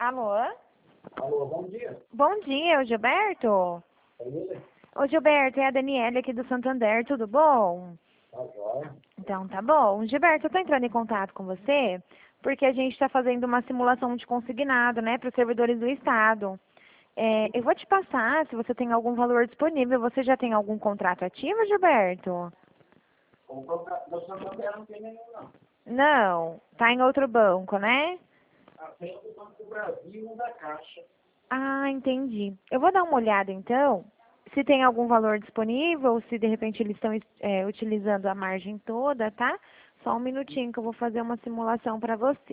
Alô? Alô, bom dia. Bom dia, o Gilberto? É ele? Ô Gilberto, é a Daniela aqui do Santander, tudo bom? Tá jóia. Então tá bom. Gilberto, eu tô entrando em contato com você porque a gente está fazendo uma simulação de consignado, né, para os servidores do Estado. Eu vou te passar, se você tem algum valor disponível. Você já tem algum contrato ativo, Gilberto? O do Santander não tem nenhum, não. Não, tá em outro banco, né? Tem o do Banco do Brasil e um da Caixa. Ah, entendi. Eu vou dar uma olhada então, se tem algum valor disponível, se de repente eles estão utilizando a margem toda, tá? Só um minutinho que eu vou fazer uma simulação para você.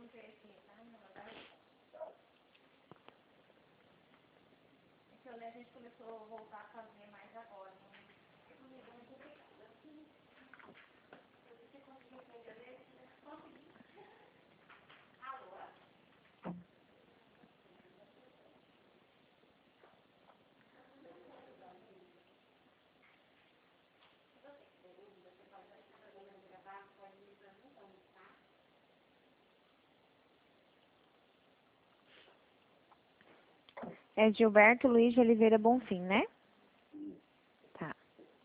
É Gilberto Luiz de Oliveira Bonfim, né? Tá.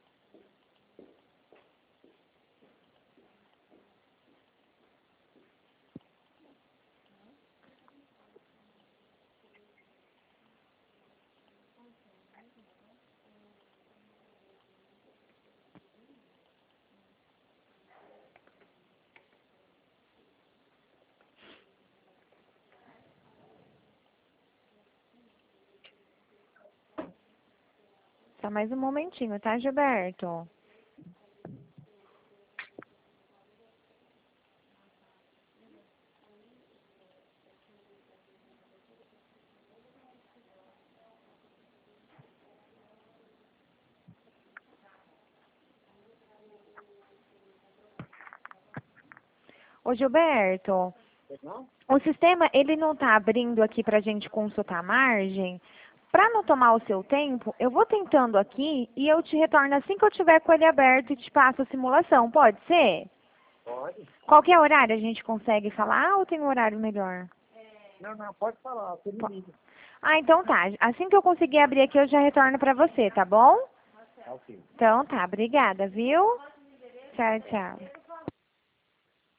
Só mais um momentinho, tá, Gilberto? Ô, Gilberto, Não? o sistema, ele não tá abrindo aqui pra gente consultar a margem. Para não tomar o seu tempo, eu vou tentando aqui e eu te retorno assim que eu tiver com ele aberto e te passo a simulação, pode ser? Pode. Qualquer horário a gente consegue falar ou tem um horário melhor? Não, pode falar. Você me liga. Ah, então tá. Assim que eu conseguir abrir aqui, eu já retorno pra você, tá bom? Tá ok. Então tá, obrigada, viu? Tchau, tchau.